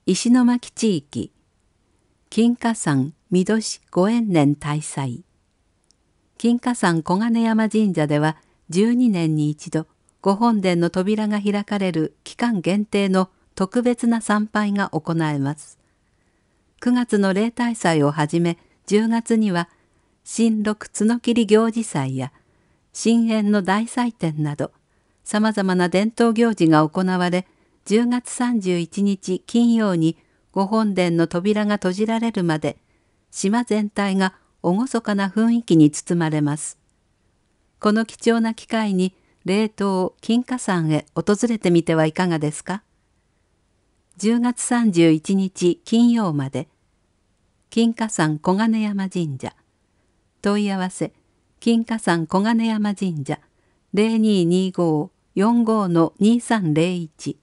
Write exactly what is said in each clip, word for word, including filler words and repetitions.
石巻地域金華山御年ご延年大祭。金華山小金山神社ではじゅうにねんに一度御本殿の扉が開かれる期間限定の特別な参拝が行えます。くがつの例大祭をはじめじゅうがつには新六角切行事祭や新縁の大祭典などさまざまな伝統行事が行われ、じゅうがつさんじゅういちにち金曜に御本殿の扉が閉じられるまで島全体が厳かな雰囲気に包まれます。この貴重な機会に霊島金華山へ訪れてみてはいかがですか。じゅうがつさんじゅういちにち金曜まで金華山小金山神社。問い合わせ金華山小金山神社 ゼロにーにーごーよんごーにーさんゼロいち。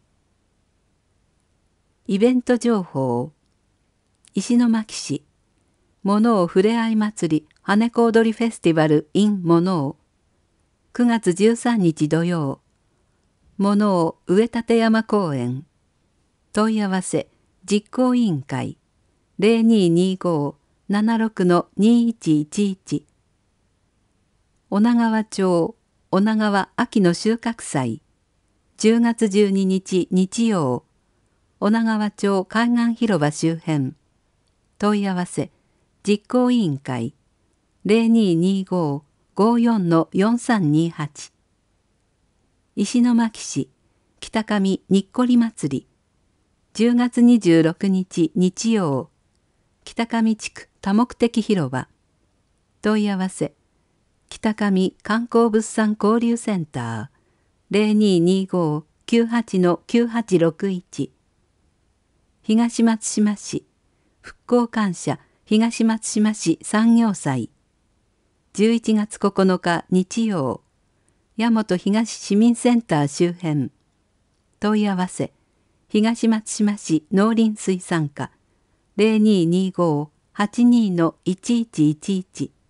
イベント情報。石巻市物をふれあい祭り羽子踊りフェスティバル in 物をくがつじゅうさんにち土曜物を上立山公園。問い合わせ実行委員会 ゼロにーにーごーななろくのにいちいちいち。女川町女川秋の収穫祭じゅうがつじゅうににち日曜女川町海岸広場周辺。問い合わせ実行委員会 ゼロにーにーごーごーよんのよんさんにはち。石巻市北上にっこり祭りじゅうがつにじゅうろくにち日曜北上地区多目的広場。問い合わせ北上観光物産交流センター ゼロにーにーごーきゅうはちのきゅうはちろくいち。東松島市復興感謝東松島市産業祭じゅういちがつここのか日曜大和東市民センター周辺。問い合わせ東松島市農林水産課 ゼロにーにーごーはちにのいちいちいちいち。